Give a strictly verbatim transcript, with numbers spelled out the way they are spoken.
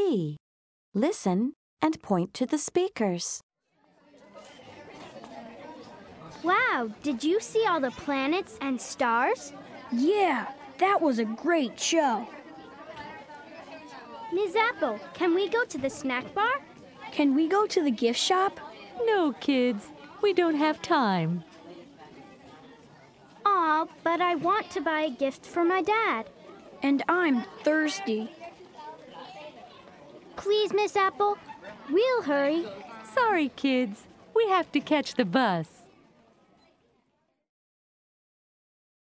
see? Listen and point to the speakers. Wow, did you see all the planets and stars? Yeah, that was a great show. Miz Apple, can we go to the snack bar? Can we go to the gift shop? No, kids, we don't have time. Aw, but I want to buy a gift for my dad. And I'm thirsty. Please, Miss Apple, we'll hurry. Sorry, kids. We have to catch the bus.